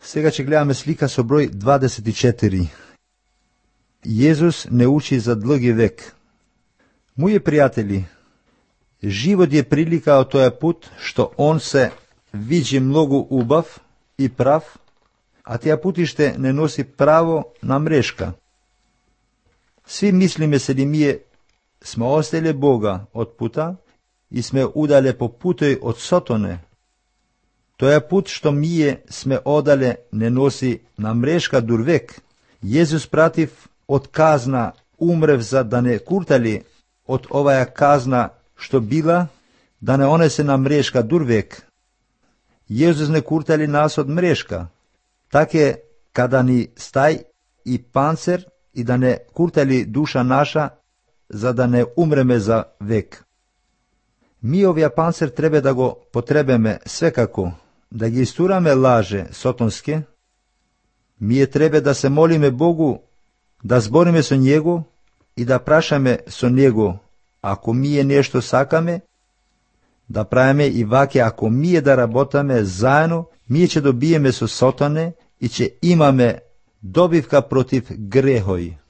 Сега ќе гледаме слика со број 24. Језус не учи за длги век. Мои пријатели, живот е прилика од тој пут што он се види многу убав и прав, а тие путиште не носи право на мрешка. Сви мислиме се ли ние сме остеле Бога од пута и сме удале по путој од Сотоне. Тој пут што ние сме одале не носи на мрешка дур век. Језус пратив од казна, умрев за да не куртали од оваја казна што била, да не онесе на мрешка дур век. Језус не куртали нас од мрешка, таке када ни стај и панцер и да не куртали душа наша, за да не умреме за век. Ми овија панцер треба да го потребеме свекако, да ги истураме лаже сотонске. Мие треба да се молиме Богу, да збориме со Него и да прашаме со Него, ако мие нешто сакаме, да правиме и ваќе ако мие да работаме заедно, мие ќе добиеме со Сотоне и ќе имаме добивка против грехој.